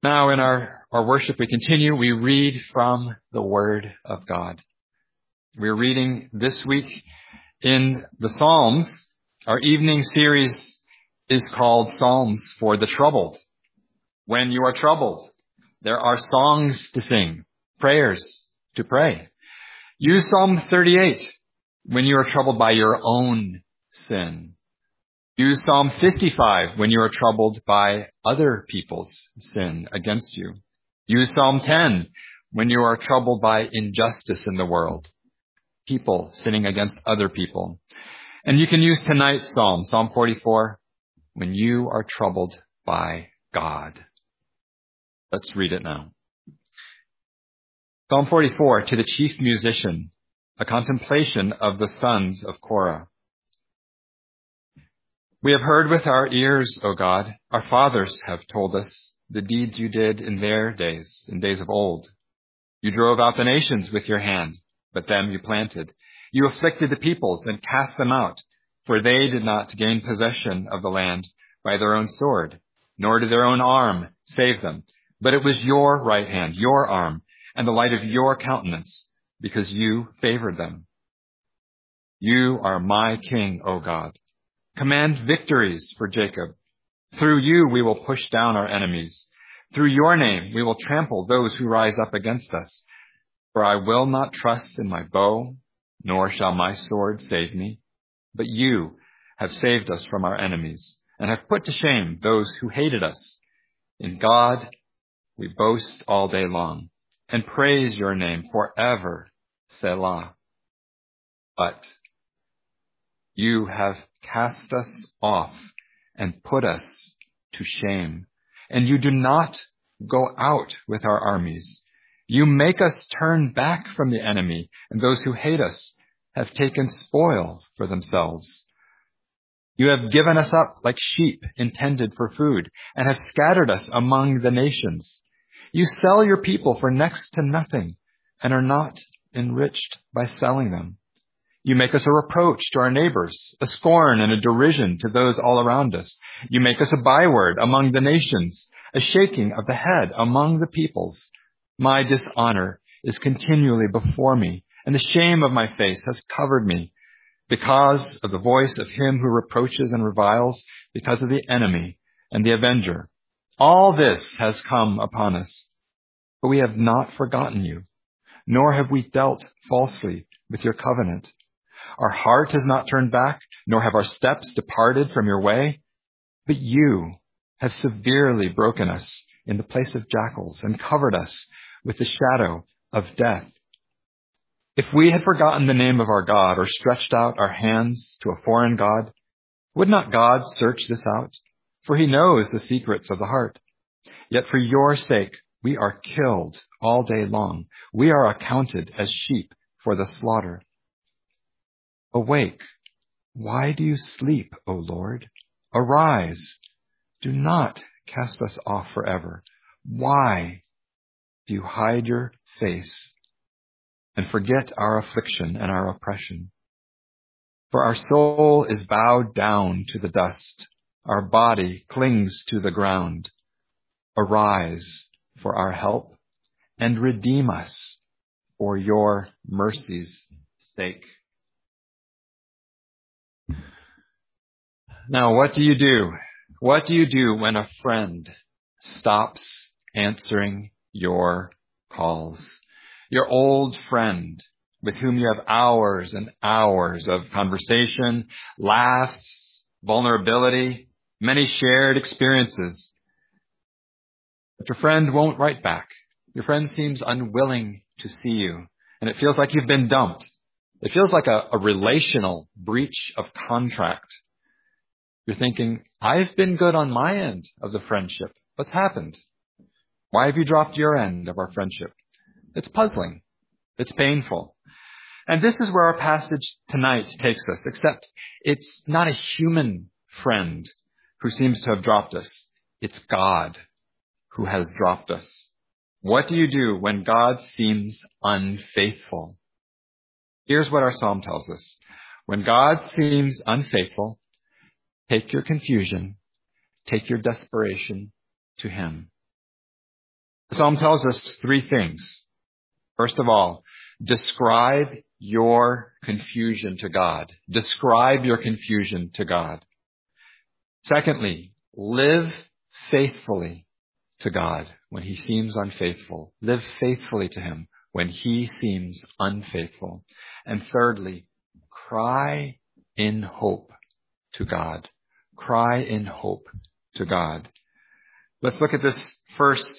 Now in our worship we continue. We read from the Word of God. We're reading this week in the Psalms. Our evening series is called Psalms for the Troubled. When you are troubled, there are songs to sing, prayers to pray. Use Psalm 38 when you are troubled by your own sin. Use Psalm 55 when you are troubled by other people's sin against you. Use Psalm 10 when you are troubled by injustice in the world, people sinning against other people. And you can use tonight's Psalm, Psalm 44, when you are troubled by God. Let's read it now. Psalm 44, to the chief musician, a contemplation of the sons of Korah. We have heard with our ears, O God, our fathers have told us the deeds you did in their days, in days of old. You drove out the nations with your hand, but them you planted. You afflicted the peoples and cast them out, for they did not gain possession of the land by their own sword, nor did their own arm save them. But it was your right hand, your arm, and the light of your countenance, because you favored them. You are my king, O God. Command victories for Jacob. Through you we will push down our enemies. Through your name we will trample those who rise up against us. For I will not trust in my bow, nor shall my sword save me. But you have saved us from our enemies, and have put to shame those who hated us. In God we boast all day long, and praise your name forever, Selah. But you have cast us off and put us to shame, and you do not go out with our armies. You make us turn back from the enemy, and those who hate us have taken spoil for themselves. You have given us up like sheep intended for food, and have scattered us among the nations. You sell your people for next to nothing, and are not enriched by selling them. You make us a reproach to our neighbors, a scorn and a derision to those all around us. You make us a byword among the nations, a shaking of the head among the peoples. My dishonor is continually before me, and the shame of my face has covered me, because of the voice of him who reproaches and reviles, because of the enemy and the avenger. All this has come upon us, but we have not forgotten you, nor have we dealt falsely with your covenant. Our heart has not turned back, nor have our steps departed from your way. But you have severely broken us in the place of jackals and covered us with the shadow of death. If we had forgotten the name of our God or stretched out our hands to a foreign God, would not God search this out? For he knows the secrets of the heart. Yet for your sake we are killed all day long. We are accounted as sheep for the slaughter. Awake, why do you sleep, O Lord? Arise, do not cast us off forever. Why do you hide your face and forget our affliction and our oppression? For our soul is bowed down to the dust. Our body clings to the ground. Arise for our help and redeem us for your mercy's sake. Now, what do you do? What do you do when a friend stops answering your calls? Your old friend with whom you have hours and hours of conversation, laughs, vulnerability, many shared experiences. But your friend won't write back. Your friend seems unwilling to see you, and it feels like you've been dumped. It feels like a relational breach of contract. You're thinking, I've been good on my end of the friendship. What's happened? Why have you dropped your end of our friendship? It's puzzling. It's painful. And this is where our passage tonight takes us, except it's not a human friend who seems to have dropped us. It's God who has dropped us. What do you do when God seems unfaithful? Here's what our psalm tells us. When God seems unfaithful, take your confusion, take your desperation to him. The Psalm tells us three things. First of all, describe your confusion to God. Describe your confusion to God. Secondly, live faithfully to God when he seems unfaithful. Live faithfully to him when he seems unfaithful. And thirdly, cry in hope to God. Cry in hope to God. Let's look at this first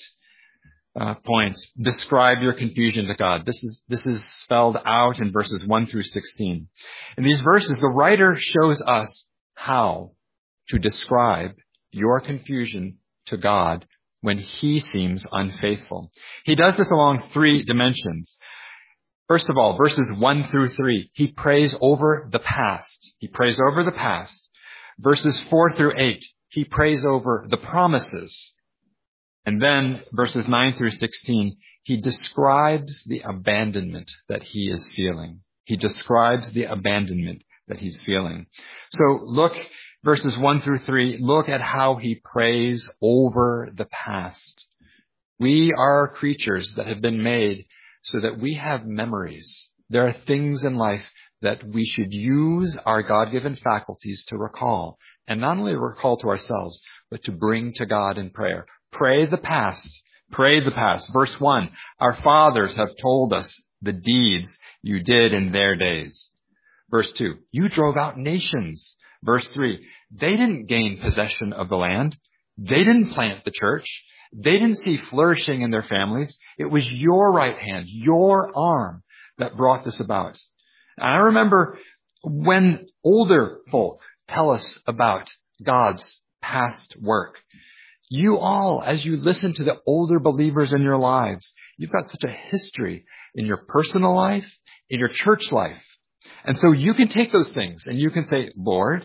point. Describe your confusion to God. This is spelled out in verses 1 through 16. In these verses, the writer shows us how to describe your confusion to God when he seems unfaithful. He does this along three dimensions. First of all, verses 1 through 3, he prays over the past. He prays over the past. Verses 4 through 8, he prays over the promises. And then verses 9 through 16, he describes the abandonment that he is feeling. He describes the abandonment that he's feeling. So look, verses 1 through 3, look at how he prays over the past. We are creatures that have been made so that we have memories. There are things in life that we should use our God-given faculties to recall. And not only recall to ourselves, but to bring to God in prayer. Pray the past. Pray the past. Verse 1, our fathers have told us the deeds you did in their days. Verse 2, you drove out nations. Verse 3, they didn't gain possession of the land. They didn't plant the church. They didn't see flourishing in their families. It was your right hand, your arm that brought this about. And I remember when older folk tell us about God's past work. You all, as you listen to the older believers in your lives, you've got such a history in your personal life, in your church life. And so you can take those things and you can say, Lord,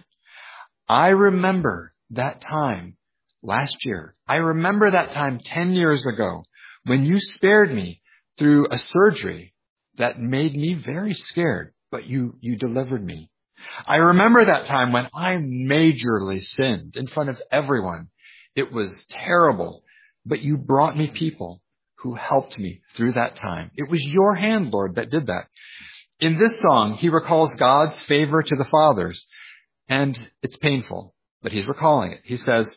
I remember that time last year. I remember that time 10 years ago when you spared me through a surgery that made me very scared, but you delivered me. I remember that time when I majorly sinned in front of everyone. It was terrible, but you brought me people who helped me through that time. It was your hand, Lord, that did that. In this song, he recalls God's favor to the fathers, and it's painful, but he's recalling it. He says,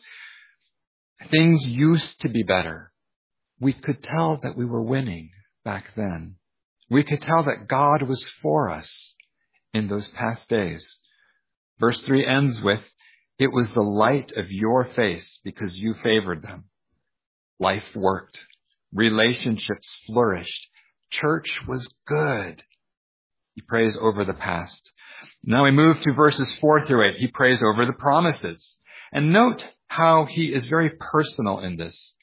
things used to be better. We could tell that we were winning back then. We could tell that God was for us in those past days. Verse 3 ends with, it was the light of your face because you favored them. Life worked. Relationships flourished. Church was good. He prays over the past. Now we move to verses 4 through 8. He prays over the promises. And note how he is very personal in this.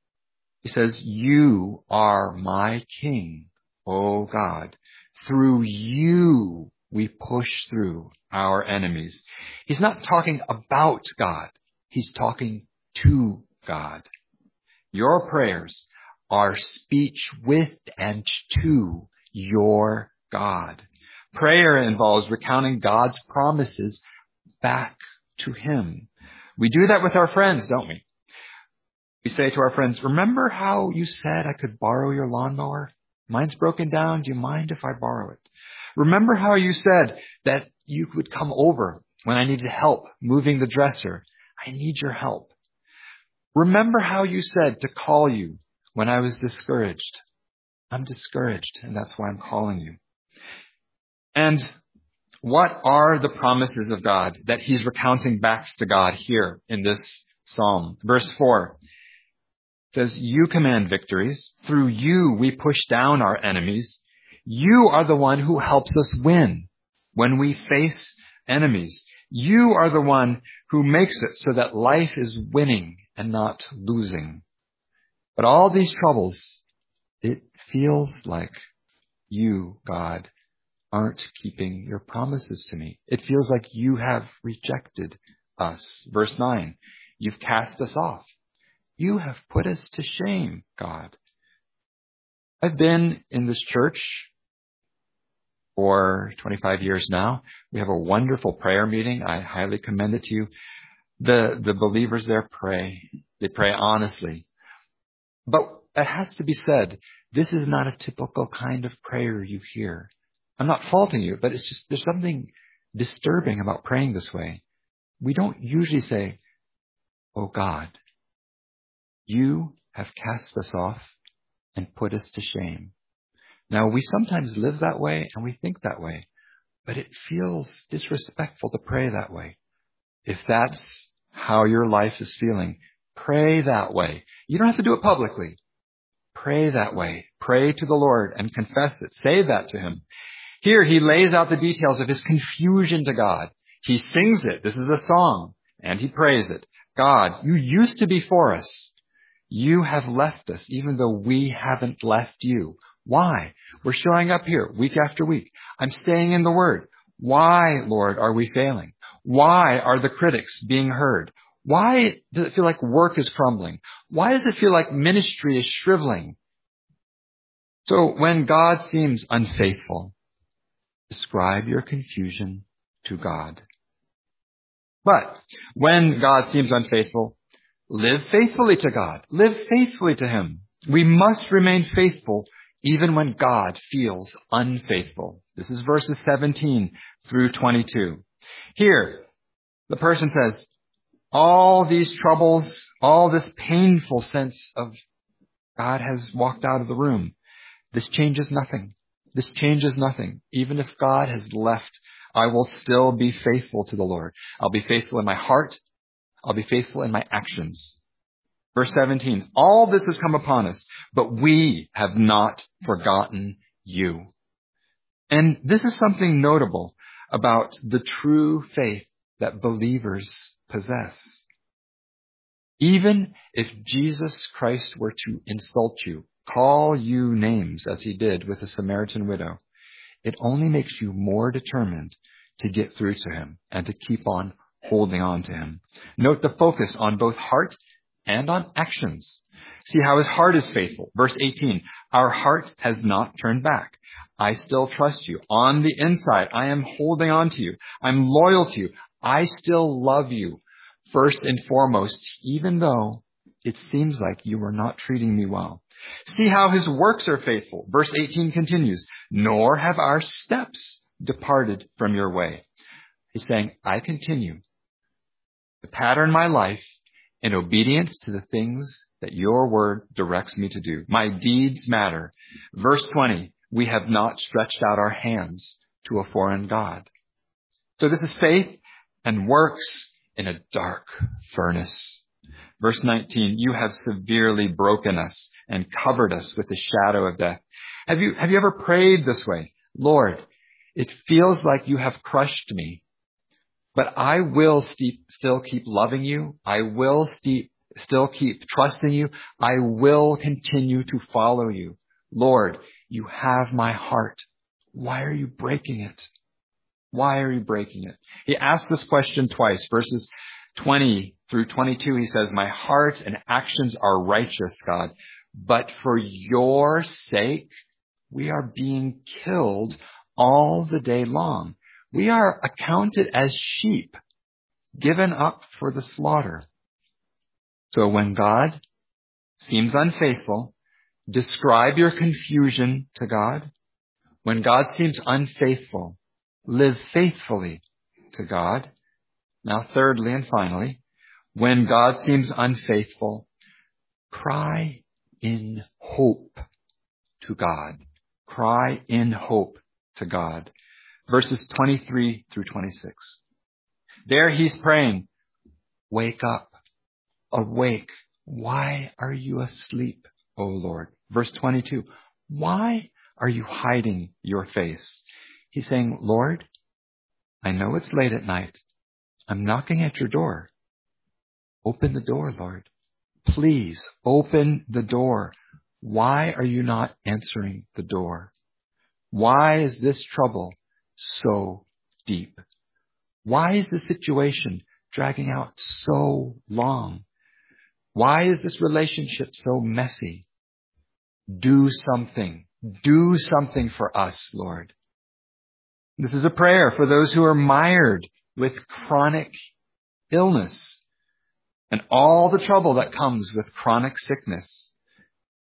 He says, you are my king, O God. Through you we push through our enemies. He's not talking about God. He's talking to God. Your prayers are speech with and to your God. Prayer involves recounting God's promises back to him. We do that with our friends, don't we? We say to our friends, remember how you said I could borrow your lawnmower? Mine's broken down. Do you mind if I borrow it? Remember how you said that you would come over when I needed help moving the dresser? I need your help. Remember how you said to call you when I was discouraged? I'm discouraged, and that's why I'm calling you. And what are the promises of God that he's recounting back to God here in this psalm? Verse 4 says, you command victories. Through you we push down our enemies. You are the one who helps us win when we face enemies. You are the one who makes it so that life is winning and not losing. But all these troubles, it feels like you, God, aren't keeping your promises to me. It feels like you have rejected us. Verse 9, you've cast us off. You have put us to shame, God. I've been in this church for 25 years now. We have a wonderful prayer meeting. I highly commend it to you. The believers there pray. They pray honestly. But it has to be said, this is not a typical kind of prayer you hear. I'm not faulting you, but it's just, there's something disturbing about praying this way. We don't usually say, "Oh God, you have cast us off and put us to shame." Now, we sometimes live that way and we think that way, but it feels disrespectful to pray that way. If that's how your life is feeling, pray that way. You don't have to do it publicly. Pray that way. Pray to the Lord and confess it. Say that to him. Here, he lays out the details of his confusion to God. He sings it. This is a song. And he prays it. God, you used to be for us. You have left us, even though we haven't left you. Why? We're showing up here week after week. I'm staying in the Word. Why, Lord, are we failing? Why are the critics being heard? Why does it feel like work is crumbling? Why does it feel like ministry is shriveling? So when God seems unfaithful, describe your confusion to God. But when God seems unfaithful, live faithfully to God. Live faithfully to him. We must remain faithful even when God feels unfaithful. This is verses 17 through 22. Here, the person says, all these troubles, all this painful sense of God has walked out of the room. This changes nothing. This changes nothing. Even if God has left, I will still be faithful to the Lord. I'll be faithful in my heart. I'll be faithful in my actions. Verse 17, all this has come upon us, but we have not forgotten you. And this is something notable about the true faith that believers possess. Even if Jesus Christ were to insult you, call you names as he did with the Samaritan widow, it only makes you more determined to get through to him and to keep on holding on to him. Note the focus on both heart and on actions. See how his heart is faithful. Verse 18, our heart has not turned back. I still trust you. On the inside, I am holding on to you. I'm loyal to you. I still love you. First and foremost, even though it seems like you are not treating me well. See how his works are faithful. Verse 18 continues, nor have our steps departed from your way. He's saying, I continue to pattern my life in obedience to the things that your word directs me to do. My deeds matter. Verse 20, we have not stretched out our hands to a foreign god. So this is faith and works in a dark furnace. Verse 19, you have severely broken us and covered us with the shadow of death. Have you ever prayed this way? Lord, it feels like you have crushed me, but I will still keep loving you. I will still keep trusting you. I will continue to follow you. Lord, you have my heart. Why are you breaking it? Why are you breaking it? He asks this question twice. Verses 20 through 22, he says, my heart and actions are righteous, God, but for your sake, we are being killed all the day long. We are accounted as sheep, given up for the slaughter. So when God seems unfaithful, describe your confusion to God. When God seems unfaithful, live faithfully to God. Now, thirdly and finally, when God seems unfaithful, cry in hope to God. Cry in hope to God. Verses 23 through 26. There he's praying, wake up, awake. Why are you asleep, O Lord? Verse 22, why are you hiding your face? He's saying, Lord, I know it's late at night. I'm knocking at your door. Open the door, Lord. Please open the door. Why are you not answering the door? Why is this trouble so deep? Why is the situation dragging out so long? Why is this relationship so messy? Do something. Do something for us, Lord. This is a prayer for those who are mired with chronic illness and all the trouble that comes with chronic sickness.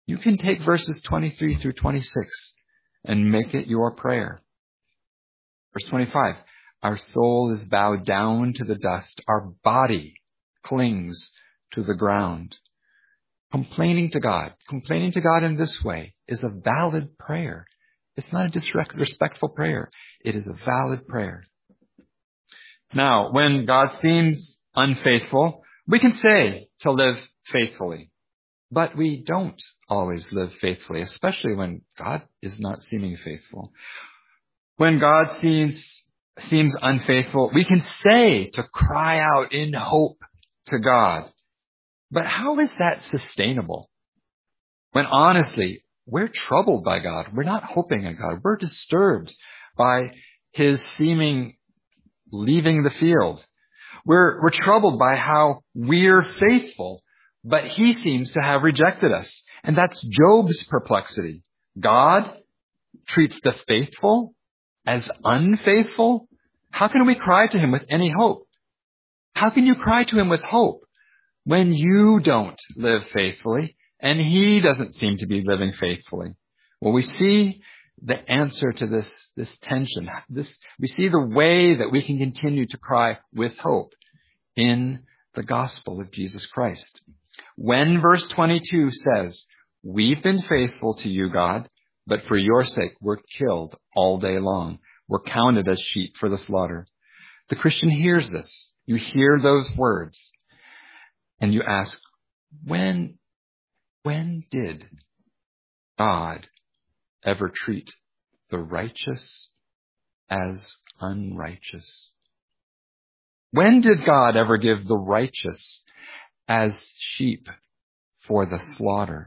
You can take verses 23 through 26 and make it your prayer. Verse 25, our soul is bowed down to the dust. Our body clings to the ground. Complaining to God in this way is a valid prayer. It's not a disrespectful prayer. It is a valid prayer. Now, when God seems unfaithful, we can say to live faithfully. But we don't always live faithfully, especially when God is not seeming faithful. When God seems unfaithful, we can say to cry out in hope to God. But how is that sustainable? When honestly, we're troubled by God. We're not hoping at God. We're disturbed by his seeming leaving the field. We're troubled by how we're faithful, but he seems to have rejected us. And that's Job's perplexity. God treats the faithful as unfaithful? How can we cry to him with any hope? How can you cry to him with hope when you don't live faithfully and he doesn't seem to be living faithfully? Well, we see the answer to this tension. We see the way that we can continue to cry with hope in the gospel of Jesus Christ. When verse 22 says, we've been faithful to you, God, but for your sake we're killed all day long. We're counted as sheep for the slaughter. The Christian hears this. You hear those words and you ask, when did God ever treat the righteous as unrighteous? When did God ever give the righteous as sheep for the slaughter?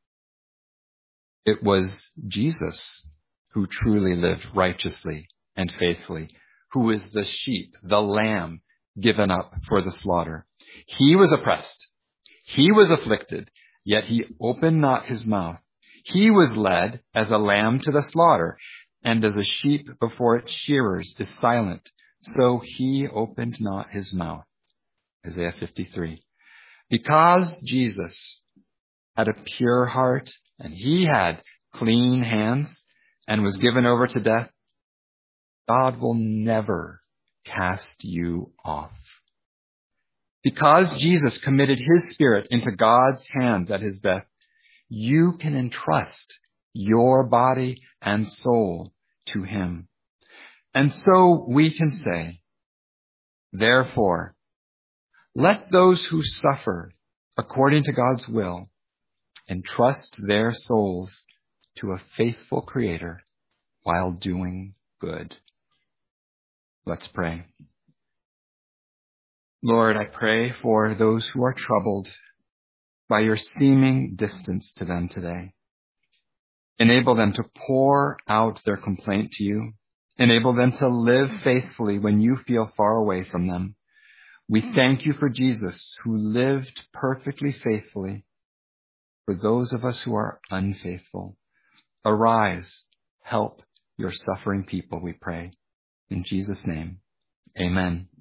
It was Jesus who truly lived righteously and faithfully, who is the sheep, the lamb given up for the slaughter. He was oppressed. He was afflicted, yet he opened not his mouth. He was led as a lamb to the slaughter, and as a sheep before its shearers is silent, so he opened not his mouth. Isaiah 53. Because Jesus had a pure heart and he had clean hands and was given over to death, God will never cast you off. Because Jesus committed his spirit into God's hands at his death, you can entrust your body and soul to him. And so we can say, therefore, let those who suffer according to God's will entrust their souls to a faithful Creator while doing good. Let's pray. Lord, I pray for those who are troubled by your seeming distance to them today. Enable them to pour out their complaint to you. Enable them to live faithfully when you feel far away from them. We thank you for Jesus, who lived perfectly faithfully for those of us who are unfaithful. Arise, help your suffering people, we pray. In Jesus' name, amen.